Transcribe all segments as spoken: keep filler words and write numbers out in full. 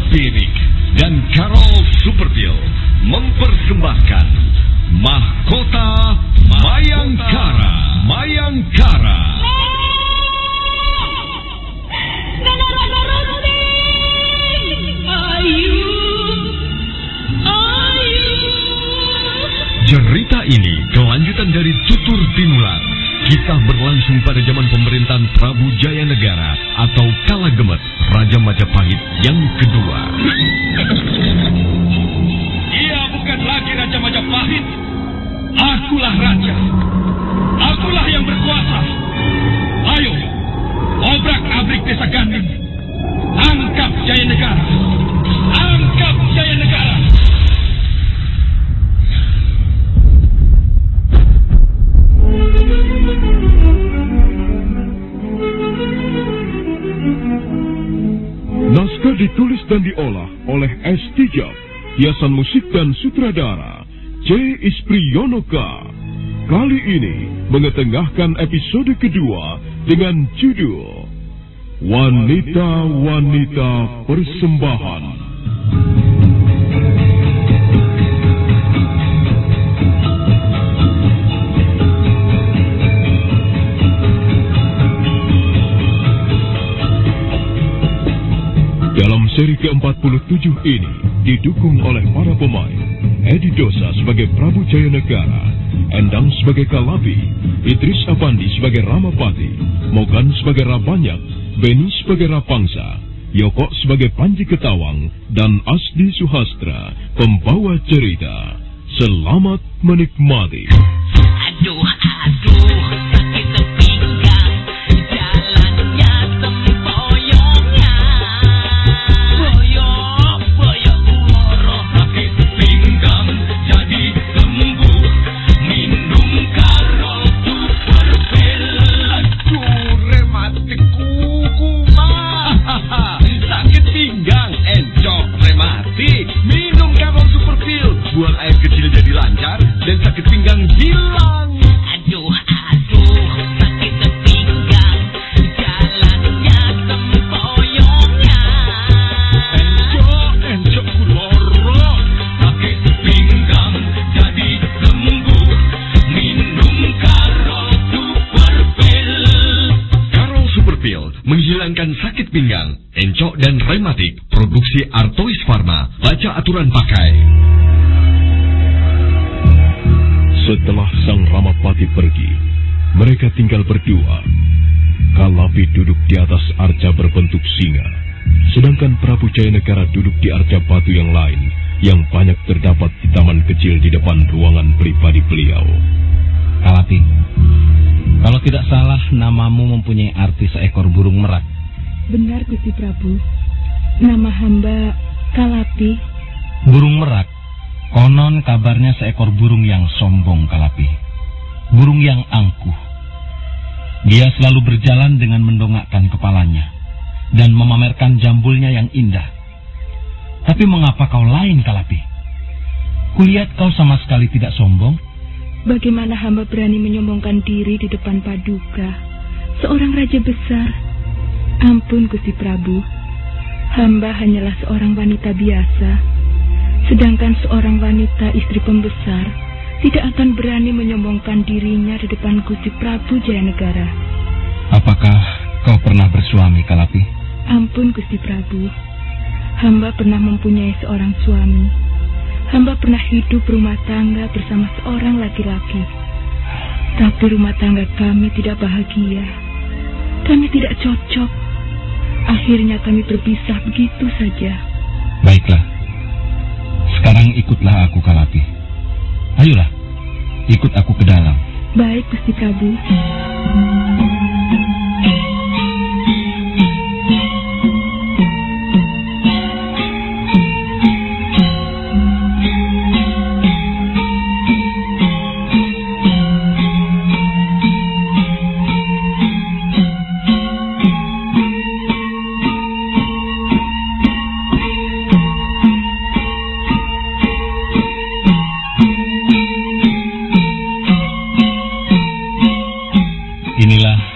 Binik dan Karol Superpil mempersembahkan Mahkota Mayangkara. Mayangkara. Cerita ini kelanjutan dari Tutur Tinular. Kisah berlangsung pada zaman pemerintahan Prabu Jayanegara atau Kala Gemet, Raja Majapahit yang kedua. Ia bukan lagi Raja Majapahit. Akulah raja. Akulah yang berkuasa. Ayo, obrak-abrik desa Ganding. Angkap Jayanegara. Angkap Jayanegara. Naskah ditulis dan diolah oleh S. Tijab, hiasan musik dan sutradara C. Ispriyonoka. Kali ini mengetengahkan episode kedua dengan judul Wanita-Wanita Persembahan. Dalam seri ke empat puluh tujuh ini didukung oleh para pemain Edi Dosa sebagai Prabu Jayanegara, Endang sebagai Kalapi, Idris Apandi sebagai Ramapati, Mogan sebagai Rabanyak, Beni sebagai Rapangsa, Yoko sebagai Panji Ketawang, dan Asdi Suhastra pembawa cerita. Selamat menikmati. Aduh, aduh, sakit sepinggang, jalannya sempoyongan. Boyong, boyong moroh, sakit sepinggang, jadi sembuh, minum Karol Superpil. Aduh, rematik kuku mah. Sakit pinggang, encok, rematik. Minum Karol Superpil. Buang air kecil jadi lancar dan sakit pinggang hilang. Aduh, aduh, sakit sepinggang, jalannya sempoyongan. Encok, encok kuloro. Sakit pinggang jadi sembuh, minum Karol Superpil. Karol Superpil menghilangkan sakit pinggang, encok dan rematik. Produksi Artois Pharma. Baca aturan pakai. Setelah sang Ramapati pergi, mereka tinggal berdua. Kalapi duduk di atas arca berbentuk singa, sedangkan Prabu Jayanegara duduk di arca batu yang lain, yang banyak terdapat di taman kecil di depan ruangan pribadi beliau. Kalapi, kalau tidak salah namamu mempunyai arti seekor burung merak. Benar, Gusti Prabu. Nama hamba Kalapi. Burung merak, konon kabarnya seekor burung yang sombong, Kalapi. Burung yang angkuh. Dia selalu berjalan dengan mendongakkan kepalanya dan memamerkan jambulnya yang indah. Tapi mengapa kau lain, Kalapi? Kulihat kau sama sekali tidak sombong. Bagaimana hamba berani menyombongkan diri di depan Paduka, seorang raja besar? Ampun, Gusti Prabu. Hamba hanyalah seorang wanita biasa. Sedangkan seorang wanita istri pembesar tidak akan berani menyombongkan dirinya di depan Gusti Prabu Jayanegara. Apakah kau pernah bersuami, Kalapi? Ampun, Gusti Prabu. Hamba pernah mempunyai seorang suami. Hamba pernah hidup rumah tangga bersama seorang laki-laki. Tapi rumah tangga kami tidak bahagia. Kami tidak cocok. Akhirnya kami berpisah begitu saja. Baiklah. Sekarang ikutlah aku, Kalapi. Ayolah, ikut aku ke dalam. Baik, Gusti Prabu. Inilah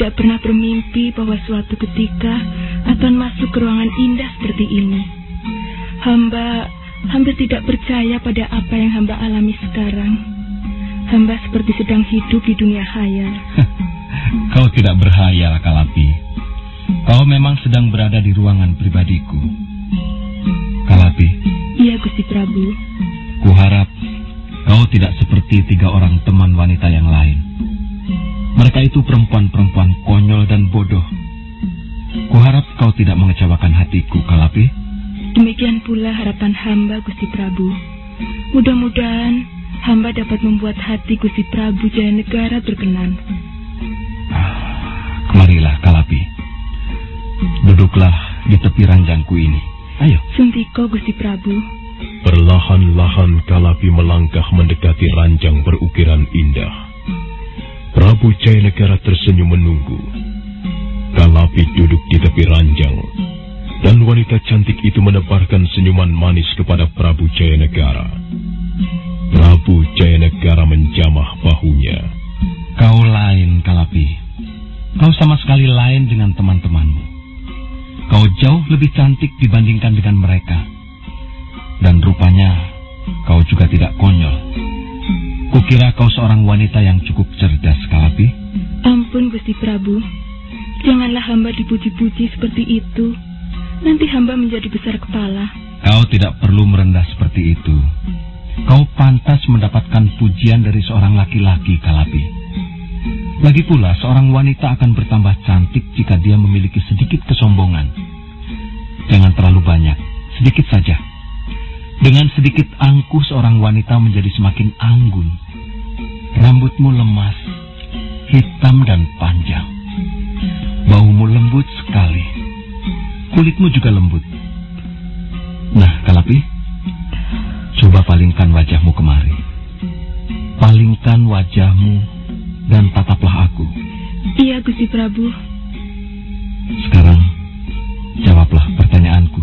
tidak pernah bermimpi bahwa suatu ketika akan masuk ke ruangan indah seperti ini. Hamba hampir tidak percaya pada apa yang hamba alami sekarang. Hamba seperti sedang hidup di dunia khayal. Kau tidak berhayal, Kalapi. Kau memang sedang berada di ruangan pribadiku. Kalapi. Iya, Gusti Prabu. Kuharap kau tidak seperti tiga orang teman wanita yang lain. Mereka itu perempuan-perempuan konyol dan bodoh. Kuharap kau tidak mengecewakan hatiku, Kalapi. Demikian pula harapan hamba, Gusti Prabu. Mudah-mudahan hamba dapat membuat hati Gusti Prabu Jayanegara berkenan. Kemarilah, Kalapi. Duduklah di tepi ranjangku ini. Ayo. Sentiko, Gusti Prabu. Perlahan-lahan Kalapi melangkah mendekati ranjang berukiran indah. Prabu Jayanegara tersenyum menunggu. Kalapi duduk di tepi ranjang, dan wanita cantik itu menebarkan senyuman manis kepada Prabu Jayanegara. Prabu Jayanegara menjamah bahunya. Kau lain, Kalapi. Kau sama sekali lain dengan teman-temanmu. Kau jauh lebih cantik dibandingkan dengan mereka. Dan rupanya kau juga tidak konyol. Kukira kau seorang wanita yang cukup cerdas, Kalapi. Ampun, Gusti Prabu. Janganlah hamba dipuji-puji seperti itu. Nanti hamba menjadi besar kepala. Kau tidak perlu merendah seperti itu. Kau pantas mendapatkan pujian dari seorang laki-laki, Kalapi. Lagi pula, seorang wanita akan bertambah cantik jika dia memiliki sedikit kesombongan. Jangan terlalu banyak, sedikit saja. Dengan sedikit angkuh, seorang wanita menjadi semakin anggun. Rambutmu lemas, hitam dan panjang. Baumu lembut sekali. Kulitmu juga lembut. Nah, Kalapi, coba palingkan wajahmu kemari. Palingkan wajahmu dan tataplah aku. Iya, Gusti Prabu. Sekarang, jawablah pertanyaanku.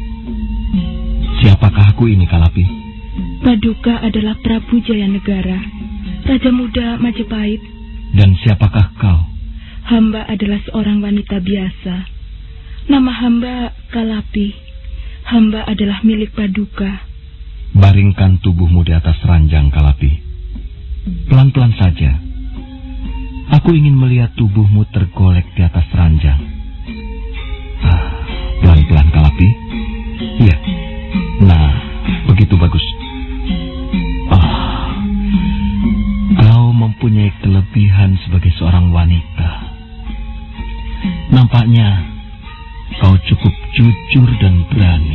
Siapakah aku ini, Kalapi? Paduka adalah Prabu Jayanegara, Raja Muda Majapahit. Dan siapakah kau? Hamba adalah seorang wanita biasa. Nama hamba Kalapi. Hamba adalah milik Paduka. Baringkan tubuhmu di atas ranjang, Kalapi. Pelan-pelan saja. Aku ingin melihat tubuhmu tergolek di atas ranjang. Ah, pelan-pelan, Kalapi. Iya. Nah, begitu bagus. Ah, kau mempunyai kelebihan sebagai seorang wanita. Nampaknya kau cukup jujur dan berani.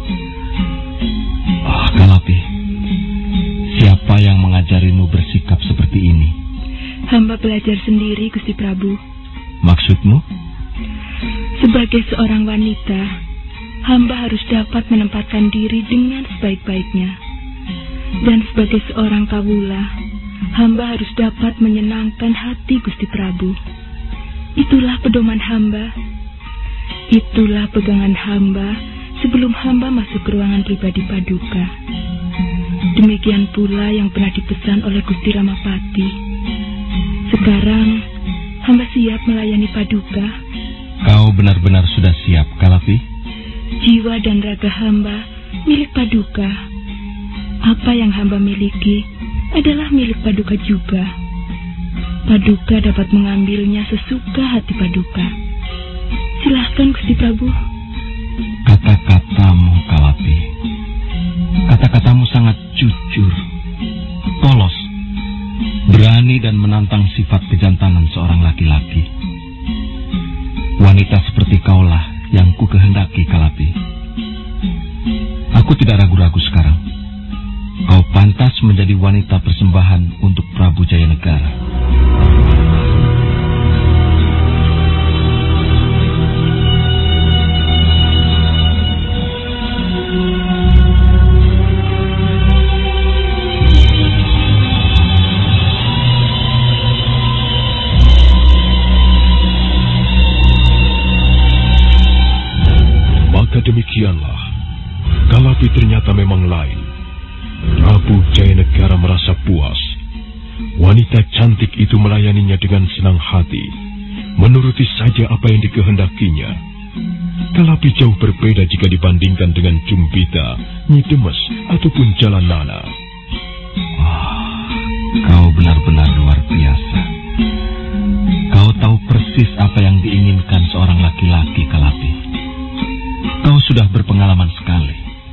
Ah, Kalapi, siapa yang mengajarimu bersikap seperti ini? Hamba belajar sendiri, Gusti Prabu. Maksudmu? Sebagai seorang wanita, hamba harus dapat menempatkan diri dengan sebaik-baiknya. Dan sebagai seorang kawula, hamba harus dapat menyenangkan hati Gusti Prabu. Itulah pedoman hamba. Itulah pegangan hamba sebelum hamba masuk ke ruangan pribadi Paduka. Demikian pula yang pernah dipesan oleh Gusti Ramapati. Sekarang, hamba siap melayani Paduka. Kau benar-benar sudah siap, Kalapi? Jiwa dan raga hamba milik Paduka. Apa yang hamba miliki adalah milik Paduka juga. Paduka dapat mengambilnya sesuka hati Paduka. Silahkan, Gusti Prabu. Kata-katamu, Kalapi. Kata-katamu sangat jujur, polos, berani dan menantang sifat kejantanan seorang laki-laki. Wanita seperti kaulah yang ku kehendaki, Kalapi. Aku tidak ragu-ragu sekarang. Kau pantas menjadi wanita persembahan untuk Prabu Jayanegara. Demikianlah, Kalapi ternyata memang lain. Prabu Jayanegara merasa puas. Wanita cantik itu melayaninya dengan senang hati, menuruti saja apa yang dikehendakinya. Kalapi jauh berbeda jika dibandingkan dengan Jumpita, Nyi Demes, ataupun Jalanana. Oh, kau benar-benar luar biasa. Kau tahu persis apa yang diinginkan seorang laki-laki, Kalapi. Kau sudah berpengalaman sekali.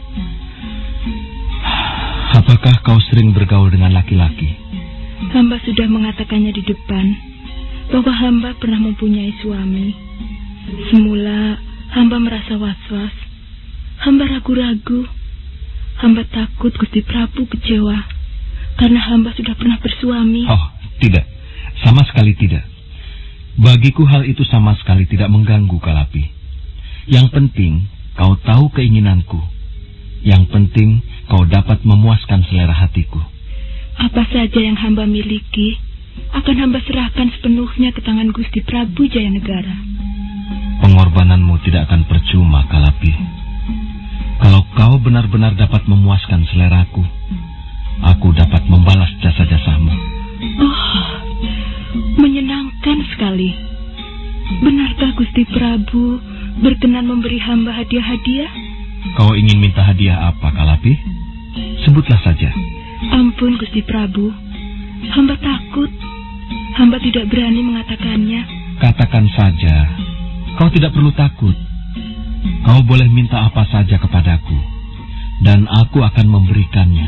Apakah kau sering bergaul dengan laki-laki? Hamba sudah mengatakannya di depan, bahwa hamba pernah mempunyai suami. Semula, hamba merasa was-was. Hamba ragu-ragu. Hamba takut Gusti Prabu kecewa, karena hamba sudah pernah bersuami. Oh, tidak. Sama sekali tidak. Bagiku hal itu sama sekali tidak mengganggu, Kalapi. Yang penting, kau tahu keinginanku. Yang penting, kau dapat memuaskan selera hatiku. Apa saja yang hamba miliki, akan hamba serahkan sepenuhnya ke tangan Gusti Prabu Jayanegara. Pengorbananmu tidak akan percuma, Kalapi. Kalau kau benar-benar dapat memuaskan seleraku, aku dapat membalas jasa-jasamu. Oh, menyenangkan sekali. Benarkah Gusti Prabu berkenan memberi hamba hadiah-hadiah? Kau ingin minta hadiah apa, Kalapi? Sebutlah saja. Ampun, Gusti Prabu. Hamba takut. Hamba tidak berani mengatakannya. Katakan saja. Kau tidak perlu takut. Kau boleh minta apa saja kepadaku, dan aku akan memberikannya.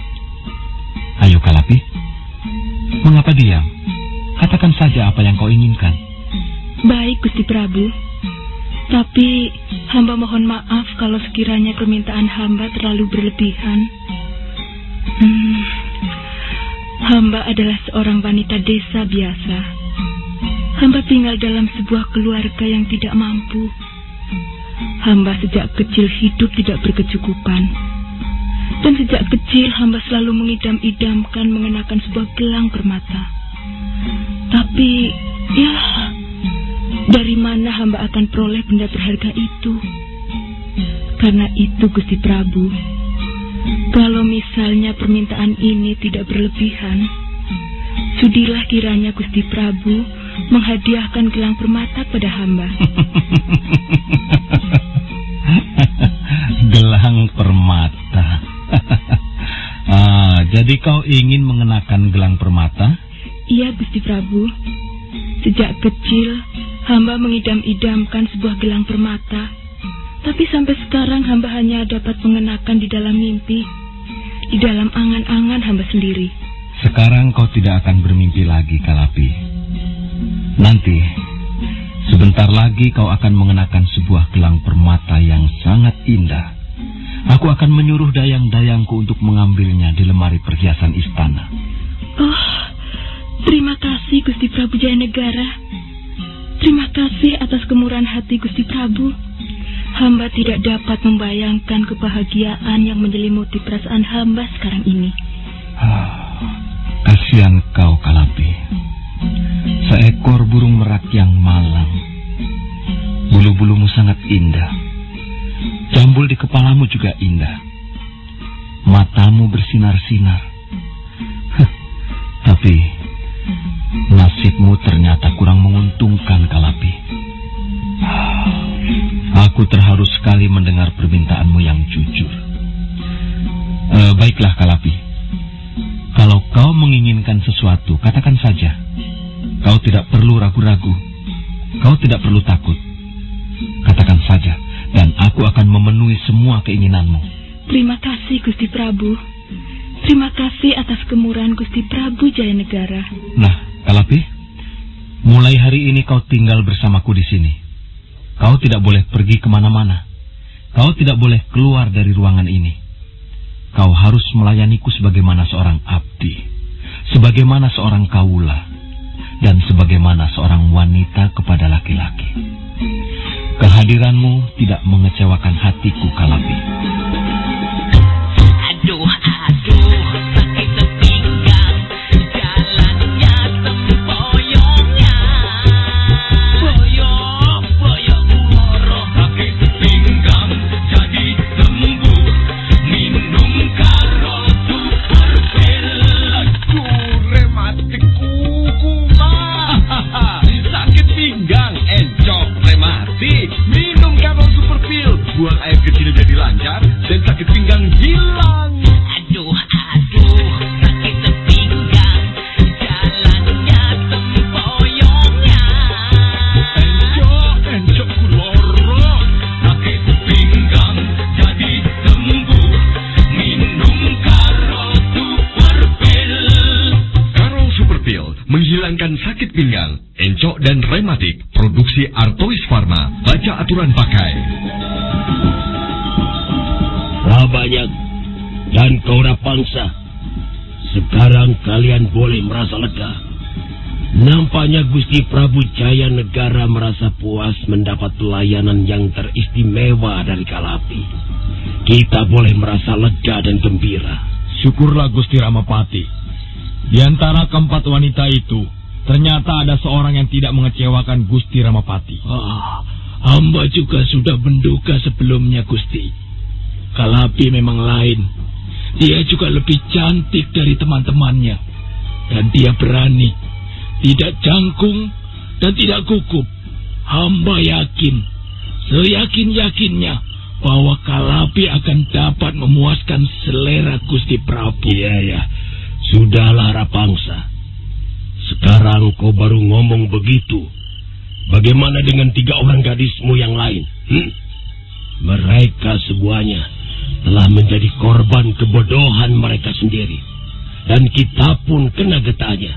Ayo, Kalapi. Mengapa diam? Katakan saja apa yang kau inginkan. Baik, Gusti Prabu. Tapi hamba mohon maaf kalau sekiranya permintaan hamba terlalu berlebihan. Hmm, hamba adalah seorang wanita desa biasa. Hamba tinggal dalam sebuah keluarga yang tidak mampu. Hamba sejak kecil hidup tidak berkecukupan. Dan sejak kecil hamba selalu mengidam-idamkan mengenakan sebuah gelang permata. Tapi, ya, dari mana hamba akan peroleh benda berharga itu? Karena itu, Gusti Prabu, kalau misalnya permintaan ini tidak berlebihan, sudilah kiranya Gusti Prabu menghadiahkan gelang permata pada hamba. Gelang permata. Ah, jadi kau ingin mengenakan gelang permata? Iya, Gusti Prabu. Sejak kecil, hamba mengidam-idamkan sebuah gelang permata. Tapi sampai sekarang hamba hanya dapat mengenakan di dalam mimpi, di dalam angan-angan hamba sendiri. Sekarang kau tidak akan bermimpi lagi, Kalapi. Nanti, sebentar lagi kau akan mengenakan sebuah gelang permata yang sangat indah. Aku akan menyuruh dayang-dayangku untuk mengambilnya di lemari perhiasan istana. Oh, terima kasih Gusti Prabu Jayanegara. Terima kasih atas kemurahan hati Gusti Prabu. Hamba tidak dapat membayangkan kebahagiaan yang menyelimuti perasaan hamba sekarang ini. Ah, kasihan kau, Kalapi. Seekor burung merak yang malang. Bulu-bulumu sangat indah. Jambul di kepalamu juga indah. Matamu bersinar-sinar. Huh, tapi nasibmu ternyata kurang menguntungkan, Kalapi. Aku terharu sekali mendengar permintaanmu yang jujur. E, baiklah, Kalapi. Kalau kau menginginkan sesuatu, katakan saja. Kau tidak perlu ragu-ragu. Kau tidak perlu takut. Katakan saja, dan aku akan memenuhi semua keinginanmu. Terima kasih, Gusti Prabu. Terima kasih atas kemurahan Gusti Prabu Jayanegara. Nah, Kalapi, mulai hari ini kau tinggal bersamaku di sini. Kau tidak boleh pergi kemana-mana. Kau tidak boleh keluar dari ruangan ini. Kau harus melayaniku sebagaimana seorang abdi, sebagaimana seorang kaula, dan sebagaimana seorang wanita kepada laki-laki. Kehadiranmu tidak mengecewakan hatiku, Kalapi. Aduh, aduh, sakit sepinggang, jalannya sempoyongnya. Boyong, boyong moroh, sakit sepinggang, jadi sembuh, minum karo super pil. Aduh, rematik kuku mah. Sakit pinggang. menghilangkan sakit pinggang, encok dan rematik. Produksi Artois Pharma. Baca aturan pakai. Rabanyak dan Kaura Pangsa, sekarang kalian boleh merasa lega. Nampaknya Gusti Prabu Jaya Negara merasa puas mendapat pelayanan yang teristimewa dari Kalapi. Kita boleh merasa lega dan gembira. Syukurlah Gusti Ramapati. Di antara keempat wanita itu, ternyata ada seorang yang tidak mengecewakan Gusti Ramapati. Ah, hamba juga sudah menduga sebelumnya, Gusti. Kalapi memang lain. Dia juga lebih cantik dari teman-temannya. Dan dia berani, tidak jangkung, dan tidak gugup. Hamba yakin, seyakin-yakinnya, bahwa Kalapi akan dapat memuaskan selera Gusti Prabu. Iya, ya. Sudahlah, Rapangsa. Sekarang kau baru ngomong begitu. Bagaimana dengan tiga orang gadismu yang lain? Hmm? Mereka semuanya telah menjadi korban kebodohan mereka sendiri. Dan kita pun kena getahnya.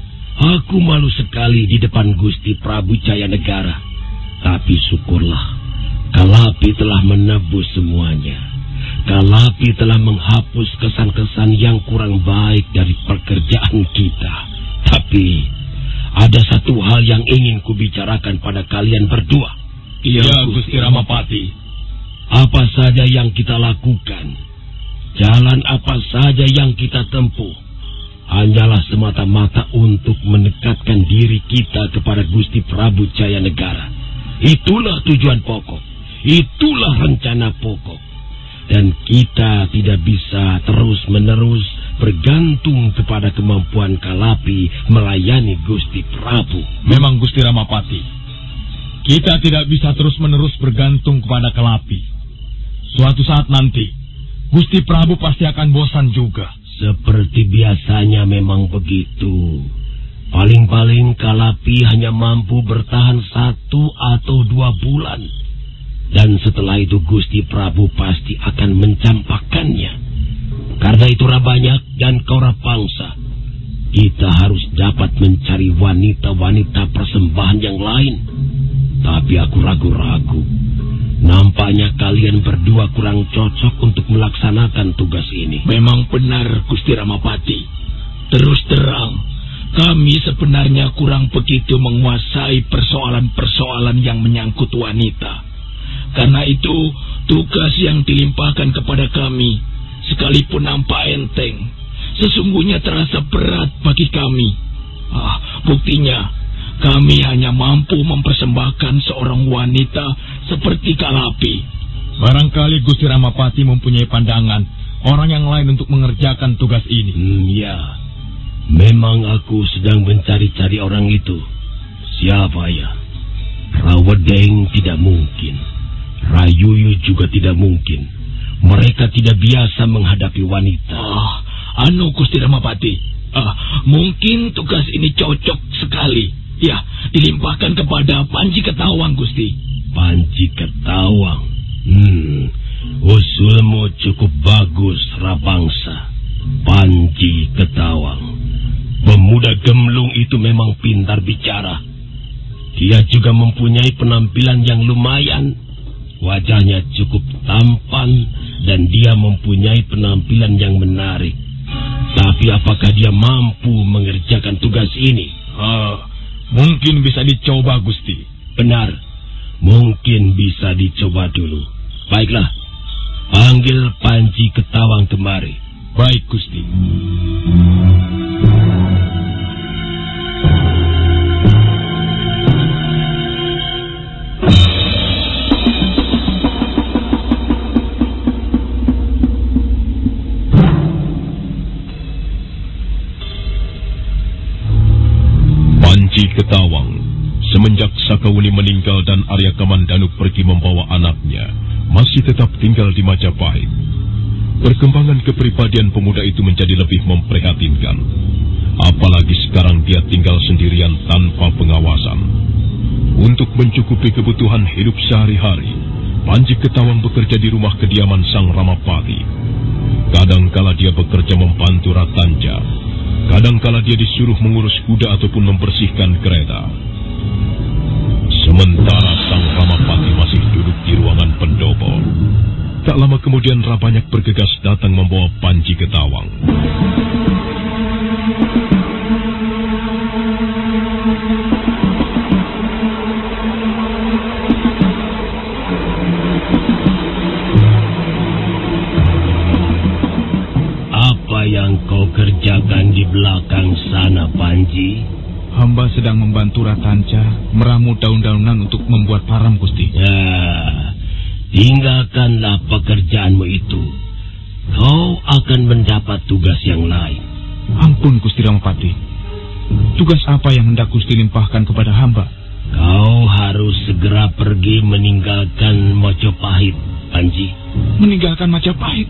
Aku malu sekali di depan Gusti Prabu Jaya Negara. Tapi syukurlah, Kalapi telah menebus semuanya. Kalapi telah menghapus kesan-kesan yang kurang baik dari pekerjaan kita. Tapi ada satu hal yang ingin kubicarakan pada kalian berdua. Iya, Gusti Ramapati. Apa saja yang kita lakukan, jalan apa saja yang kita tempuh, hanyalah semata-mata untuk mendekatkan diri kita kepada Gusti Prabu Jaya Negara. Itulah tujuan pokok, itulah rencana pokok. Dan kita tidak bisa terus-menerus bergantung kepada kemampuan Kalapi melayani Gusti Prabu. Memang Gusti Ramapati, kita tidak bisa terus-menerus bergantung kepada Kalapi. Suatu saat nanti, Gusti Prabu pasti akan bosan juga. Seperti biasanya memang begitu. Paling-paling Kalapi hanya mampu bertahan satu atau dua bulan. Dan setelah itu Gusti Prabu pasti akan mencampakkannya. Karena itu Rabanyak dan Kaura Pangsa, kita harus dapat mencari wanita-wanita persembahan yang lain. Tapi aku ragu-ragu. Nampaknya kalian berdua kurang cocok untuk melaksanakan tugas ini. Memang benar, Gusti Ramapati. Terus terang, kami sebenarnya kurang begitu menguasai persoalan-persoalan yang menyangkut wanita. Karena itu, tugas yang dilimpahkan kepada kami, sekalipun nampak enteng, sesungguhnya terasa berat bagi kami. Ah, buktinya, kami hanya mampu mempersembahkan seorang wanita seperti Kalapi. Barangkali Gusti Ramapati mempunyai pandangan orang yang lain untuk mengerjakan tugas ini. Hmm, ya. Memang aku sedang mencari-cari orang itu. Siapa ya? Rawedeng tidak mungkin. Rayuyu juga tidak mungkin. Mereka tidak biasa menghadapi wanita. Ah, anu Gusti Ramapati. Ah, mungkin tugas ini cocok sekali. Ya, dilimpahkan kepada Panji Ketawang, Gusti. Panji Ketawang. Hmm, usulmu cukup bagus, Rabangsa. Panji Ketawang. Pemuda gemblung itu memang pintar bicara. Dia juga mempunyai penampilan yang lumayan. Wajahnya cukup tampan dan dia mempunyai penampilan yang menarik. Tapi apakah dia mampu mengerjakan tugas ini? Ah, mungkin bisa dicoba, Gusti. Benar, mungkin bisa dicoba dulu. Baiklah, panggil Panji Ketawang kemari. Baik, Gusti. Panji Ketawang, semenjak Sakawuni meninggal dan Arya Kamandanu pergi membawa anaknya, masih tetap tinggal di Majapahit. Perkembangan kepribadian pemuda itu menjadi lebih memprihatinkan. Apalagi sekarang dia tinggal sendirian tanpa pengawasan. Untuk mencukupi kebutuhan hidup sehari-hari, Panji Ketawang bekerja di rumah kediaman Sang Ramapati. Kadangkala dia bekerja membantu Ratanja, Kadangkala dia disuruh mengurus kuda ataupun membersihkan kereta. Sementara sang Ramapati masih duduk di ruangan pendopo. Tak lama kemudian Rabanyak bergegas datang membawa Panji ke Tawang. Apa yang kau kerjakan di belakang sana, Panji? Hamba sedang membantu Ratanca meramu daun-daunan untuk membuat param, Gusti. Ya, tinggalkanlah pekerjaanmu itu. Kau akan mendapat tugas yang lain. Ampun, Gusti Ramapati. Tugas apa yang hendak Gusti limpahkan kepada hamba? Kau harus segera pergi meninggalkan Mojopahit, Panji. Meninggalkan Majapahit?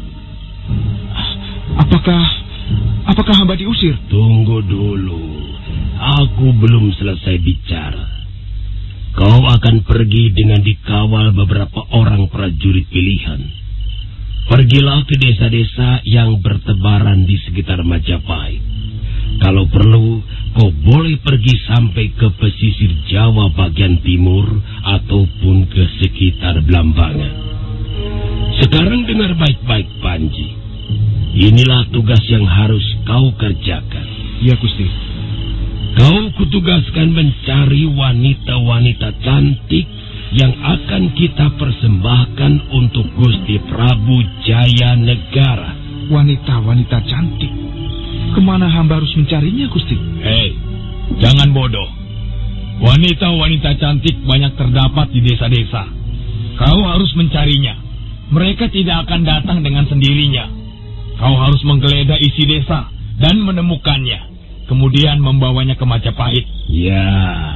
Apakah apakah hamba diusir? Tunggu dulu. Aku belum selesai bicara. Kau akan pergi dengan dikawal beberapa orang prajurit pilihan. Pergilah ke desa-desa yang bertebaran di sekitar Majapahit. Kalau perlu, kau boleh pergi sampai ke pesisir Jawa bagian timur ataupun ke sekitar Blambangan. Sekarang dengar baik-baik, Panji. Inilah tugas yang harus kau kerjakan. Ya, Gusti. Kau kutugaskan mencari wanita-wanita cantik yang akan kita persembahkan untuk Gusti Prabu Jaya Negara. Wanita-wanita cantik? Kemana hamba harus mencarinya, Gusti? Hei, jangan bodoh. Wanita-wanita cantik banyak terdapat di desa-desa. Kau harus mencarinya. Mereka tidak akan datang dengan sendirinya. Kau harus menggeledah isi desa dan menemukannya. Kemudian membawanya ke Majapahit. Ya,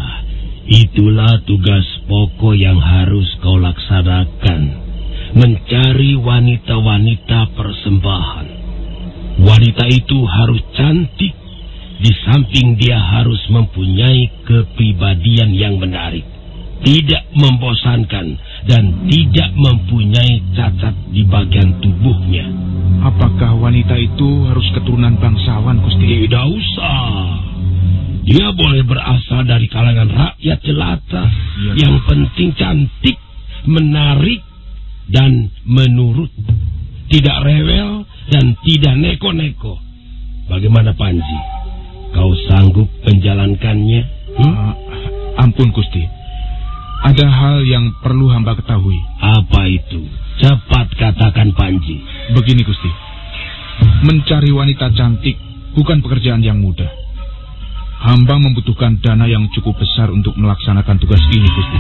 itulah tugas pokok yang harus kau laksanakan. Mencari wanita-wanita persembahan. Wanita itu harus cantik. Di samping dia harus mempunyai kepribadian yang menarik. Tidak membosankan dan tidak mempunyai cacat di bagian tubuhnya. Apakah wanita itu harus keturunan bangsawan, Gusti? Tidak usah. Dia boleh berasal dari kalangan rakyat jelata. Ya, yang penting cantik, menarik, dan menurut. Tidak rewel dan tidak neko-neko. Bagaimana, Panji? Kau sanggup menjalankannya? Hmm? Uh, ampun, Gusti. Ada hal yang perlu hamba ketahui. Apa itu? Cepat katakan, Panji. Begini, Gusti. Mencari wanita cantik bukan pekerjaan yang mudah. Hamba membutuhkan dana yang cukup besar untuk melaksanakan tugas ini, Gusti.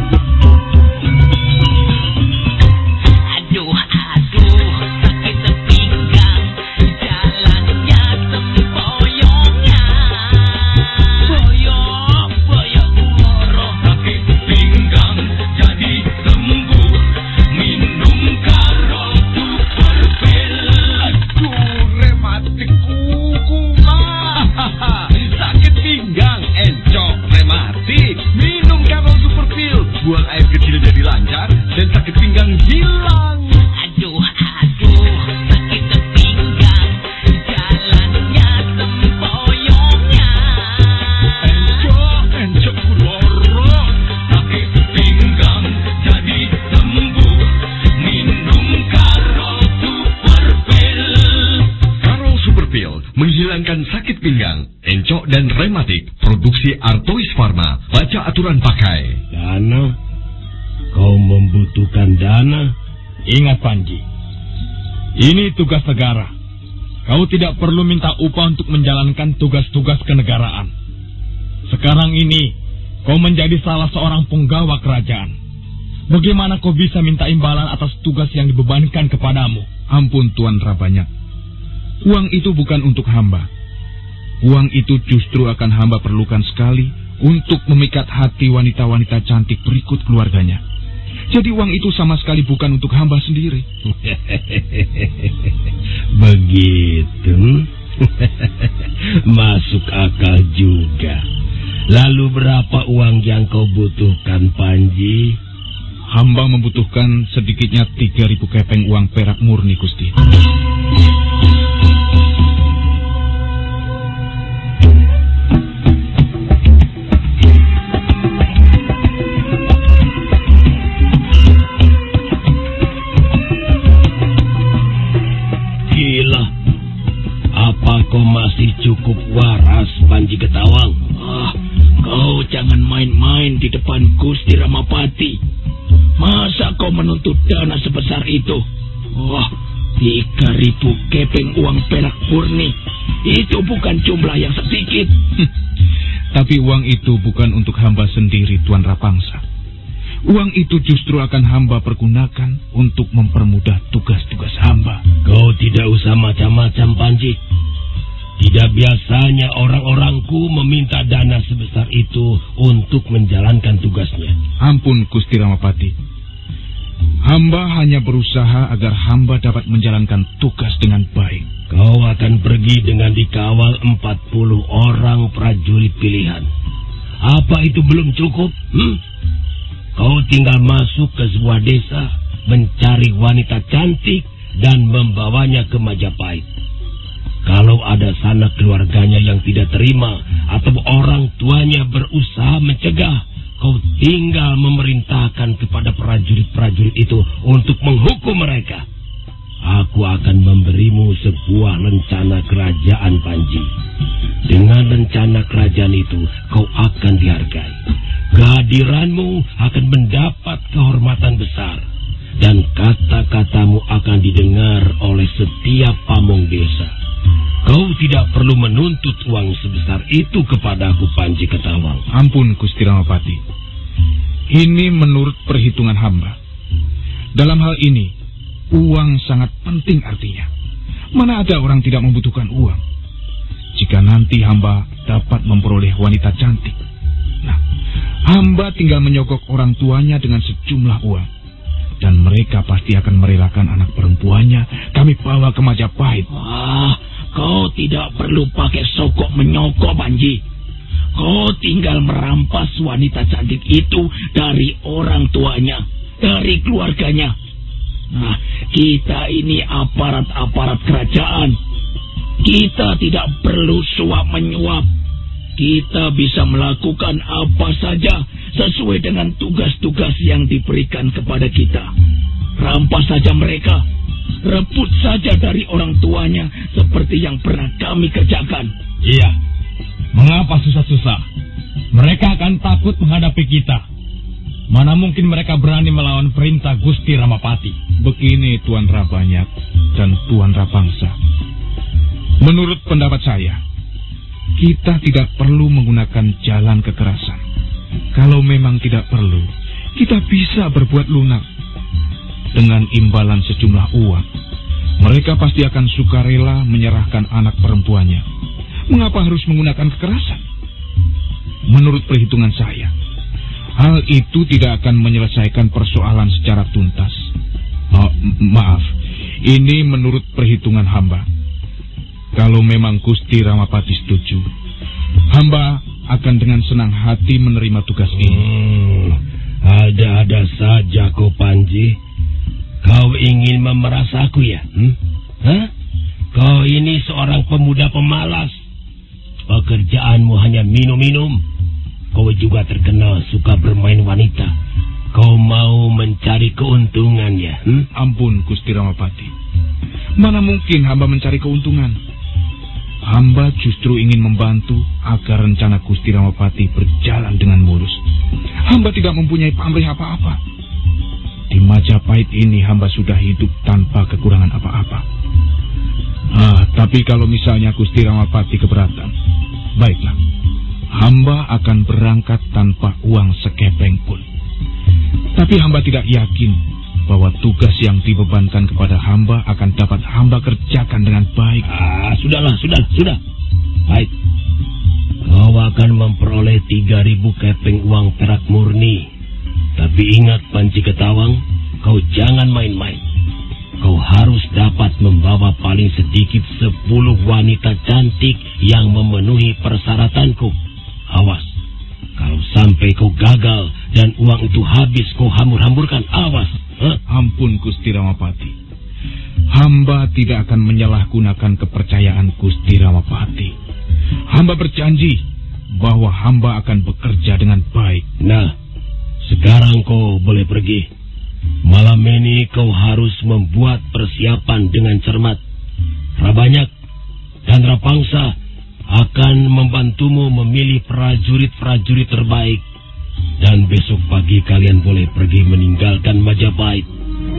Aduh, aduh, sakit pinggang, jalannya sempoyongan. Boyong, boyong umoroh, sakit pinggang, jadi sembuh, minum karo super pil. Aduh, rematik kuku mah. Sakit pinggang, encok, rematik. Minum karo super pil. Buang air kecil jadi lancar dan sakit pinggang hilang. Aduh, aduh, sakit pinggang, jalannya sempoyongan. Encok, encok kuloro. Sakit pinggang jadi sembuh, minum karo super pil. Karo Super Pil menghilangkan sakit pinggang, encok dan rematik. Produksi Artois Pharma. Baca aturan pakai. Dana? Kau membutuhkan dana? Ingat, Panji. Ini tugas negara. Kau tidak perlu minta upah untuk menjalankan tugas-tugas kenegaraan. Sekarang ini, kau menjadi salah seorang penggawa kerajaan. Bagaimana kau bisa minta imbalan atas tugas yang dibebankan kepadamu? Ampun, Tuan Rabanyak. Uang itu bukan untuk hamba. Uang itu justru akan hamba perlukan sekali untuk memikat hati wanita-wanita cantik berikut keluarganya. Jadi uang itu sama sekali bukan untuk hamba sendiri. Begitu. Masuk akal juga. Lalu berapa uang yang kau butuhkan, Panji? Hamba membutuhkan sedikitnya tiga ribu kepeng uang perak murni, Gusti. masih cukup waras, Panji Ketawang. Ah, kau jangan main-main di depan Gusti Ramapati. Masa kau menuntut dana sebesar itu? Wah, tiga ribu keping uang perak murni. Itu bukan jumlah yang sedikit. Tapi uang itu bukan untuk hamba sendiri, Tuan Rapangsa. Uang itu justru akan hamba pergunakan untuk mempermudah tugas-tugas hamba. Kau tidak usah macam-macam, Panji. Tidak biasanya orang-orangku meminta dana sebesar itu untuk menjalankan tugasnya. Ampun, Gusti Ramapati. Hamba hanya berusaha agar hamba dapat menjalankan tugas dengan baik. Kau akan pergi dengan dikawal empat puluh orang prajurit pilihan. Apa itu belum cukup? Hmm? Kau tinggal masuk ke sebuah desa, mencari wanita cantik, dan membawanya ke Majapahit. Kalau ada sanak keluarganya yang tidak terima, atau orang tuanya berusaha mencegah, kau tinggal memerintahkan kepada prajurit-prajurit itu untuk menghukum mereka. Aku akan memberimu sebuah rencana kerajaan, Panji. Dengan rencana kerajaan itu, kau akan dihargai. Kehadiranmu akan mendapat kehormatan besar, dan kata-katamu akan didengar oleh setiap pamong desa. Kau tidak perlu menuntut uang sebesar itu kepadaku, Panji Ketawang. Ampun, Gusti Ramapati. Ini menurut perhitungan hamba. Dalam hal ini, uang sangat penting artinya. Mana ada orang tidak membutuhkan uang? Jika nanti hamba dapat memperoleh wanita cantik, nah, hamba tinggal menyogok orang tuanya dengan sejumlah uang. Dan mereka pasti akan merelakan anak perempuannya kami bawa ke Majapahit. Wah, kau tidak perlu pakai sokok menyokok, Panji. Kau tinggal merampas wanita cantik itu dari orang tuanya, dari keluarganya. Nah, kita ini aparat-aparat kerajaan. Kita tidak perlu suap-menyuap. Kita bisa melakukan apa saja sesuai dengan tugas-tugas yang diberikan kepada kita. Rampas saja mereka. Rebut saja dari orang tuanya seperti yang pernah kami kerjakan. Iya. Mengapa susah-susah? Mereka akan takut menghadapi kita. Mana mungkin mereka berani melawan perintah Gusti Ramapati. Begini, Tuan Rabanyak dan Tuan Rapangsa. Menurut pendapat saya, kita tidak perlu menggunakan jalan kekerasan. Kalau memang tidak perlu, kita bisa berbuat lunak. Dengan imbalan sejumlah uang, mereka pasti akan sukarela menyerahkan anak perempuannya. Mengapa harus menggunakan kekerasan? Menurut perhitungan saya, hal itu tidak akan menyelesaikan persoalan secara tuntas. Oh, maaf, ini menurut perhitungan hamba. Kalau memang Gusti Ramapati setuju, hamba akan dengan senang hati menerima tugas ini. Hmm, ada-ada saja kau, Panji. Kau ingin memeras aku ya? Hmm? Hah? Kau ini seorang pemuda pemalas. Pekerjaanmu hanya minum-minum. Kau juga terkenal suka bermain wanita. Kau mau mencari keuntungan ya? Hmm? Ampun, Gusti Ramapati. Mana mungkin hamba mencari keuntungan? Hamba justru ingin membantu agar rencana Gusti Ramapati berjalan dengan mulus. Hamba tidak mempunyai pamrih apa-apa. Di Majapahit ini hamba sudah hidup tanpa kekurangan apa-apa. Ah, tapi kalau misalnya Gusti Ramapati keberatan, baiklah, hamba akan berangkat tanpa uang sekepeng pun. Tapi hamba tidak yakin bahwa tugas yang dibebankan kepada hamba akan dapat hamba kerjakan dengan baik. Ah, sudahlah, sudah, sudah. Baik. Kau akan memperoleh tiga ribu keping uang perak murni. Tapi ingat, Panji Ketawang, kau jangan main-main. Kau harus dapat membawa paling sedikit sepuluh wanita cantik yang memenuhi persyaratanku. Awas, kalau sampai kau gagal dan uang itu habis kau hambur-hamburkan, awas. Huh? Ampun, Gusti Ramapati. Hamba tidak akan menyalahgunakan kepercayaan Gusti Ramapati. Hamba berjanji bahwa hamba akan bekerja dengan baik. Nah, sekarang kau boleh pergi. Malam ini kau harus membuat persiapan dengan cermat. Rabanyak dan Rapangsa, akan membantumu memilih prajurit-prajurit terbaik. Dan besok pagi kalian boleh pergi meninggalkan Majapahit.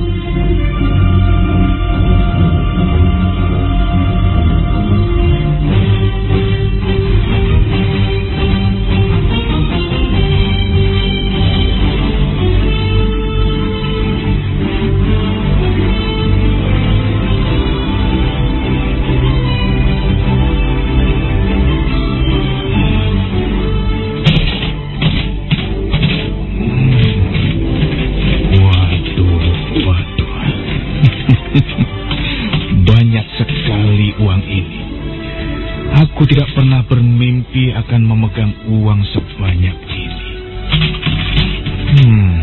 Aku tidak pernah bermimpi akan memegang uang sebanyak ini. Hmm,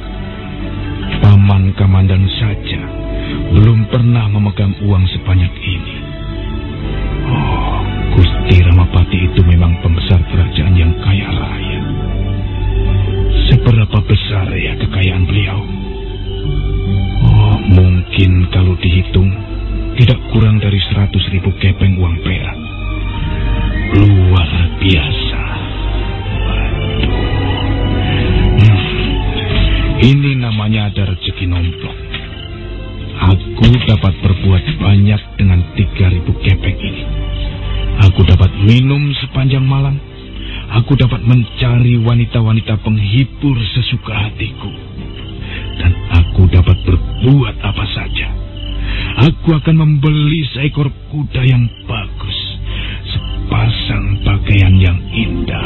Paman Kamandan saja belum pernah memegang uang sebanyak ini. Oh, Gusti Ramapati itu memang pembesar kerajaan yang kaya raya. Seberapa besar ya kekayaan beliau? Oh, mungkin kalau dihitung tidak kurang dari seratus ribu kepeng uang perak. Luar biasa. Waduh. Hmm. Ini namanya ada rezeki nomplok. Aku dapat berbuat banyak dengan tiga ribu kepeng ini. Aku dapat minum sepanjang malam. Aku dapat mencari wanita-wanita penghibur sesuka hatiku. Dan aku dapat berbuat apa saja. Aku akan membeli seekor kuda yang bagus. Pasang pakaian yang indah.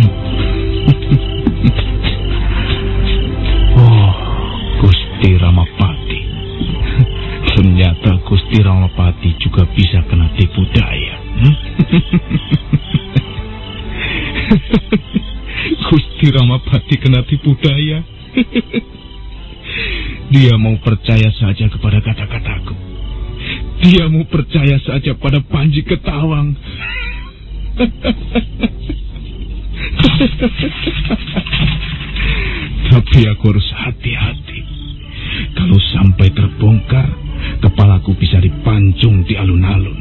Oh, Gusti Ramapati. Ternyata Gusti Ramapati juga bisa kena tipu daya. Gusti Ramapati kena tipu daya. Dia mau percaya saja kepada kata-kataku. Dia mau percaya saja pada Panji Ketawang. Tapi aku harus hati-hati. Kalau sampai terbongkar, kepalaku bisa dipancung di alun-alun.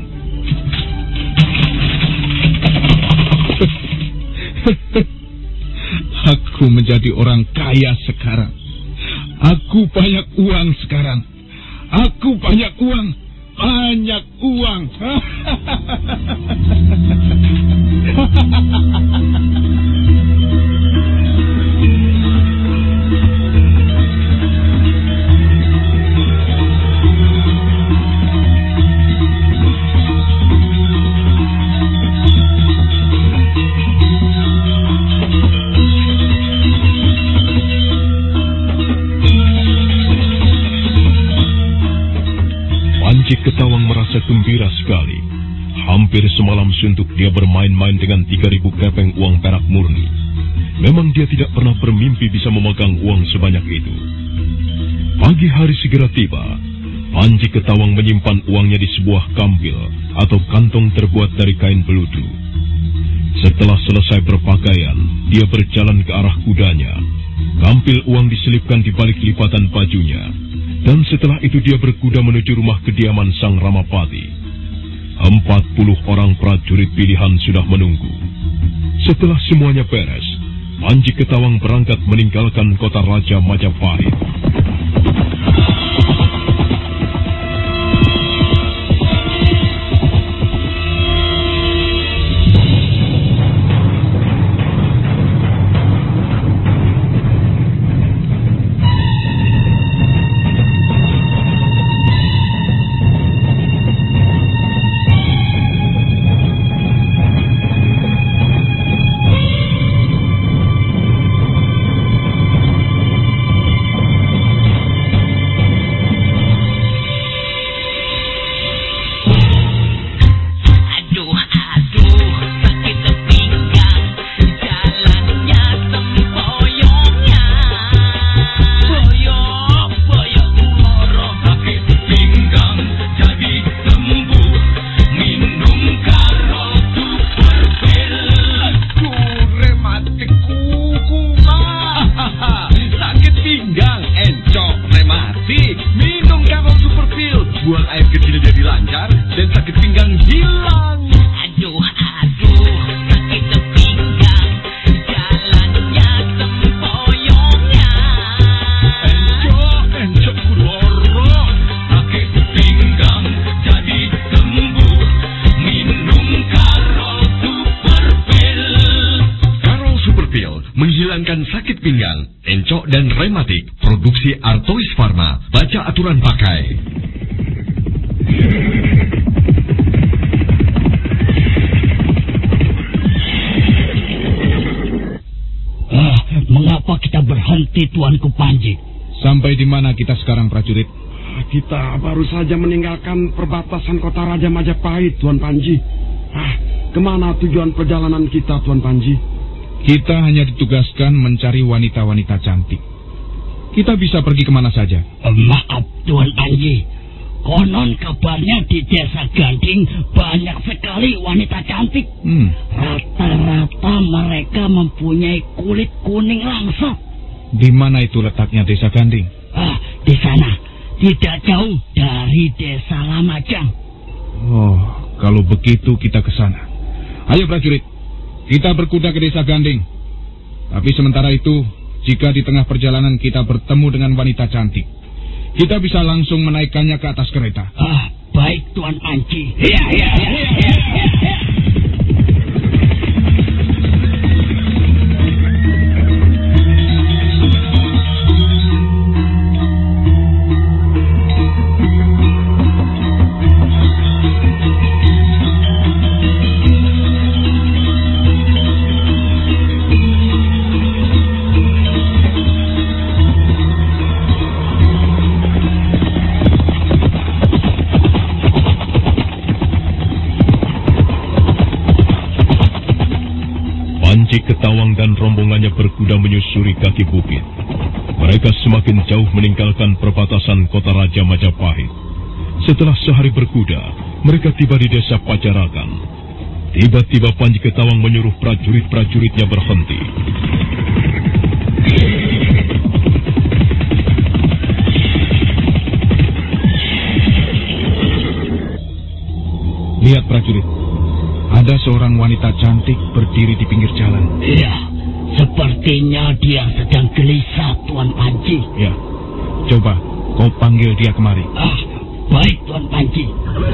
Aku menjadi orang kaya sekarang. Aku banyak uang sekarang. Aku banyak uang. Banyak uang. Panji Ketawang merasa gembira sekali. Hampir semalam suntuk dia bermain-main dengan tiga ribu kepeng uang perak murni. Memang dia tidak pernah bermimpi bisa memegang uang sebanyak itu. Pagi hari segera tiba. Panji Ketawang menyimpan uangnya di sebuah kambil atau kantong terbuat dari kain beludu. Setelah selesai berpakaian, dia berjalan ke arah kudanya. Kambil uang diselipkan di balik lipatan bajunya. Dan setelah itu dia berkuda menuju rumah kediaman Sang Ramapati. Empat puluh orang prajurit pilihan sudah menunggu. Setelah semuanya beres, Panji Ketawang berangkat meninggalkan kota Raja Majapahit. menghilangkan sakit pinggang, encok dan rematik. Produksi Artois Pharma. Baca aturan pakai. Ah, mengapa kita berhenti, Tuanku Panji? Sampai di mana kita sekarang, prajurit? Kita baru saja meninggalkan perbatasan kota Raja Majapahit, Tuan Panji. Ah, kemana tujuan perjalanan kita, Tuan Panji? Kita hanya ditugaskan mencari wanita-wanita cantik. Kita bisa pergi kemana saja. Maaf, Tuan Panji. Konon kabarnya di desa Ganding banyak sekali wanita cantik. Hmm. Rata-rata mereka mempunyai kulit kuning langsat. Di mana itu letaknya desa Ganding? Ah, di sana. Tidak jauh dari desa Lamajang. Oh, kalau begitu kita ke sana. Ayo prajurit, kita berkuda ke desa Ganding. Tapi sementara itu, jika di tengah perjalanan kita bertemu dengan wanita cantik, kita bisa langsung menaikkannya ke atas kereta. Ah, baik Tuan Panji. Ya, ya, ya, ya, ya, ya. Panji Ketawang dan rombongannya berkuda menyusuri kaki bukit. Mereka semakin jauh meninggalkan perbatasan kota Raja Majapahit. Setelah sehari berkuda, mereka tiba di desa Pajarakan. Tiba-tiba Panji Ketawang menyuruh prajurit-prajuritnya berhenti. Lihat prajurit, ada seorang wanita cantik berdiri di pinggir jalan. Iya, sepertinya dia sedang gelisah, Tuan Panji. Ya, coba kau panggil dia kemari. Ah, baik Tuan Panji.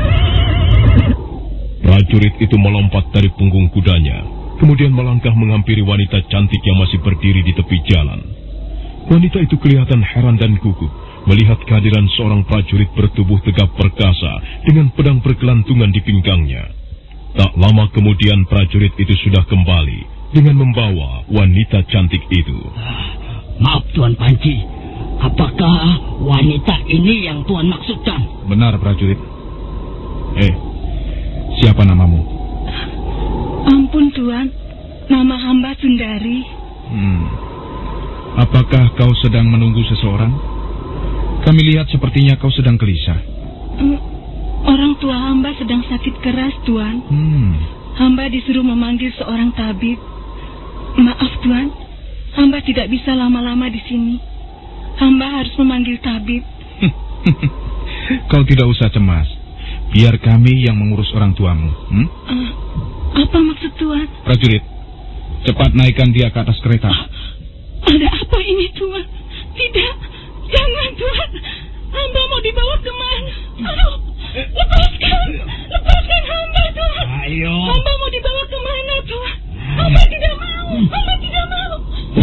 Prajurit itu melompat dari punggung kudanya, kemudian melangkah menghampiri wanita cantik yang masih berdiri di tepi jalan. Wanita itu kelihatan heran dan gugup melihat kehadiran seorang prajurit bertubuh tegap perkasa dengan pedang bergelantungan di pinggangnya. Tak lama kemudian prajurit itu sudah kembali dengan membawa wanita cantik itu. Maaf Tuan Panji, apakah wanita ini yang Tuan maksudkan? Benar prajurit. Eh, siapa namamu? Ampun Tuan, nama hamba Sundari. Hmm. Apakah kau sedang menunggu seseorang? Kami lihat sepertinya kau sedang gelisah. Mm, orang tua hamba sedang sakit keras, Tuan. Hmm. Hamba disuruh memanggil seorang tabib. Maaf, Tuan. Hamba tidak bisa lama-lama di sini. Hamba harus memanggil tabib. Kau tidak usah cemas. Biar kami yang mengurus orang tuamu. Hmm? Uh, apa maksud Tuan? Prajurit, cepat naikkan dia ke atas kereta. Uh, ada apa ini, Tuan? Tidak. Jangan, Tuan. Hamba mau dibawa kemana? Aduh, lepaskan. Lepaskan hamba, Tuan. Ayo. Hamba mau dibawa kemana, Tuan? Hamba tidak mau. Hamba tidak mau.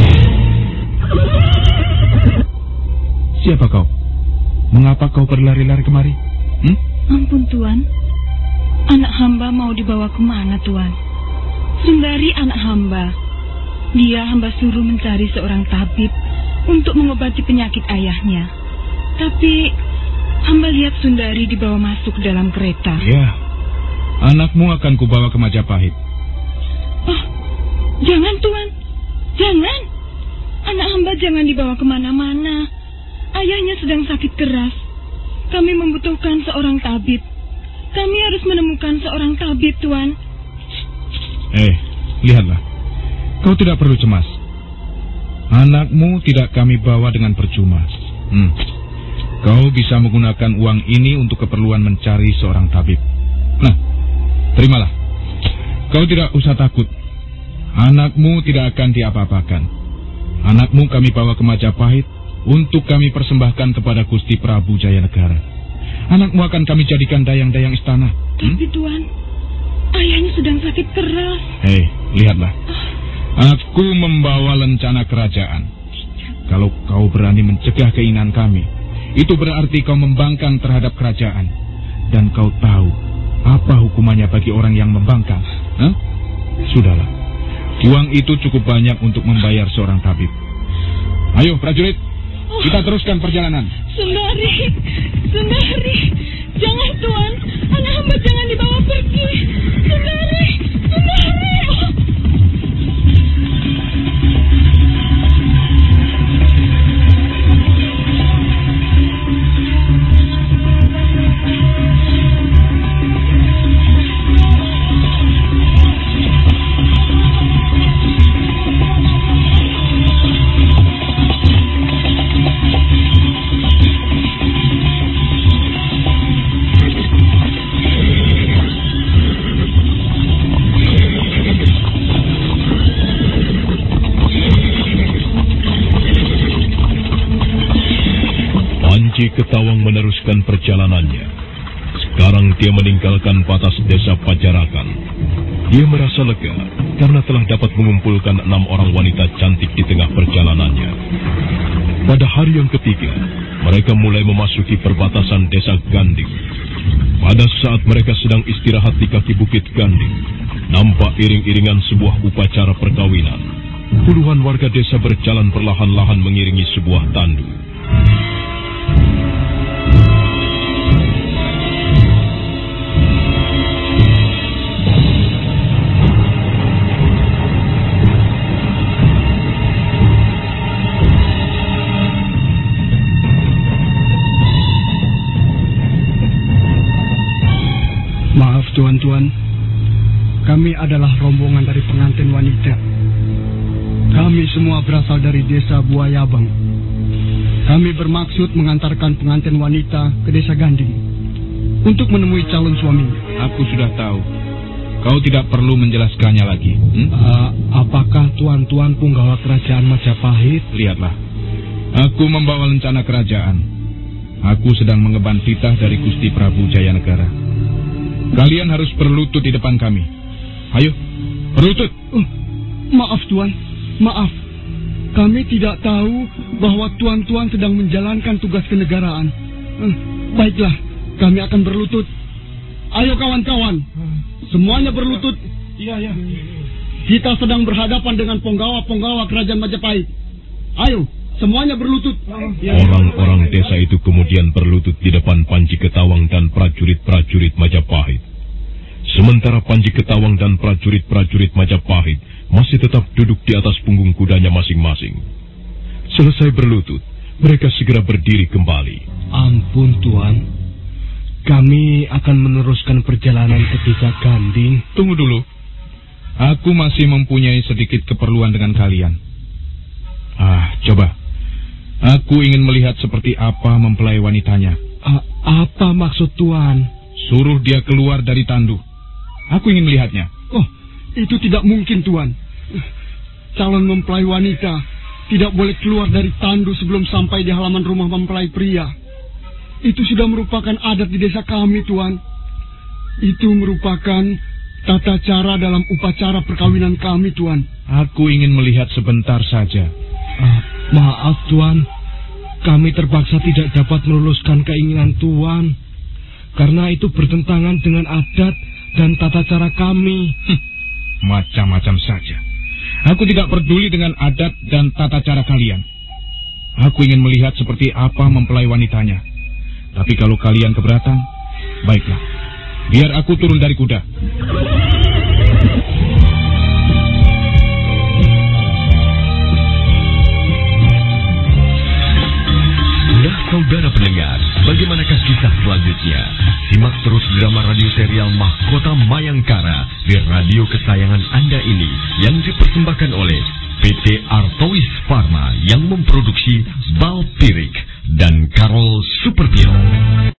Siapa kau? Mengapa kau berlari-lari kemari? Hmm? Ampun, Tuan. Anak hamba mau dibawa kemana, Tuan? Sundari anak hamba. Dia hamba suruh mencari seorang tabib untuk mengobati penyakit ayahnya. Tapi hamba lihat Sundari dibawa masuk ke dalam kereta. Ya, anakmu akan kubawa ke Majapahit. Oh, jangan Tuan, jangan. Anak hamba jangan dibawa kemana-mana. Ayahnya sedang sakit keras. Kami membutuhkan seorang tabib. Kami harus menemukan seorang tabib, Tuan. Eh, lihatlah. Kau tidak perlu cemas. Anakmu tidak kami bawa dengan percuma. Hmm. Kau bisa menggunakan uang ini untuk keperluan mencari seorang tabib. Nah, terimalah. Kau tidak usah takut. Anakmu tidak akan diapa-apakan. Anakmu kami bawa ke Majapahit untuk kami persembahkan kepada Gusti Prabu Jayanegara. Anakmu akan kami jadikan dayang-dayang istana. Tapi hmm? Tuan, ayahnya sedang sakit keras. Hei, lihatlah. Aku membawa lencana kerajaan. Kalau kau berani mencegah keinginan kami, itu berarti kau membangkang terhadap kerajaan. Dan kau tahu apa hukumannya bagi orang yang membangkang. Hah? Sudahlah, uang itu cukup banyak untuk membayar seorang tabib. Ayo prajurit, kita teruskan perjalanan. Sundari, Sundari, jangan Tuan, anak hamba jangan dibawa pergi. Sundari, Sundari. Panji Ketawang meneruskan perjalanannya. Sekarang dia meninggalkan batas desa Pajarakan. Dia merasa lega karena telah dapat mengumpulkan enam orang wanita cantik di tengah perjalanannya. Pada hari yang ketiga, mereka mulai memasuki perbatasan desa Ganding. Pada saat mereka sedang istirahat di kaki bukit Ganding, nampak iring-iringan sebuah upacara perkawinan. Puluhan warga desa berjalan perlahan-lahan mengiringi sebuah tandu. Maaf tuan-tuan, kami adalah rombongan dari pengantin wanita. Kami semua berasal dari desa Buayabang. Kami bermaksud mengantarkan pengantin wanita ke desa Ganding untuk menemui calon suaminya. Aku sudah tahu. Kau tidak perlu menjelaskannya lagi. Hmm? Uh, apakah tuan-tuan punggawa kerajaan Majapahit? Lihatlah, aku membawa lencana kerajaan. Aku sedang mengemban titah dari Gusti Prabu Jayanegara. Kalian harus berlutut di depan kami. Ayo, berlutut. Uh, maaf tuan, maaf. Kami tidak tahu bahwa tuan-tuan sedang menjalankan tugas kenegaraan. Uh, baiklah, kami akan berlutut. Ayo kawan-kawan, semuanya berlutut. Iya, iya. Kita sedang berhadapan dengan penggawa-penggawa kerajaan Majapahit. Ayo, semuanya berlutut. Orang-orang desa itu kemudian berlutut di depan Panji Ketawang dan prajurit-prajurit Majapahit. Sementara Panji Ketawang dan prajurit-prajurit Majapahit masih tetap duduk di atas punggung kudanya masing-masing. Selesai berlutut, mereka segera berdiri kembali. Ampun Tuan, kami akan meneruskan perjalanan ke desa Ganding. Tunggu dulu, aku masih mempunyai sedikit keperluan dengan kalian. Ah, coba. Aku ingin melihat seperti apa mempelai wanitanya. A- apa maksud Tuan? Suruh dia keluar dari tandu. Aku ingin melihatnya. Oh, itu tidak mungkin Tuan. Calon mempelai wanita tidak boleh keluar dari tandu sebelum sampai di halaman rumah mempelai pria. Itu sudah merupakan adat di desa kami Tuan. Itu merupakan tata cara dalam upacara perkawinan kami Tuan. Aku ingin melihat sebentar saja. Ah, maaf Tuan, kami terpaksa tidak dapat meluluskan keinginan Tuan, karena itu bertentangan dengan adat dan tata cara kami. Hm, macam-macam saja. Aku tidak peduli dengan adat dan tata cara kalian. Aku ingin melihat seperti apa mempelai wanitanya. Tapi kalau kalian keberatan, baiklah, biar aku turun dari kuda. Nah, saudara pendengar, bagaimanakah kisah selanjutnya? Simak terus drama radio serial Mahkota Mayangkara di radio kesayangan Anda ini yang dipersembahkan oleh P T Artois Pharma yang memproduksi Balpirik dan Karol Superpio.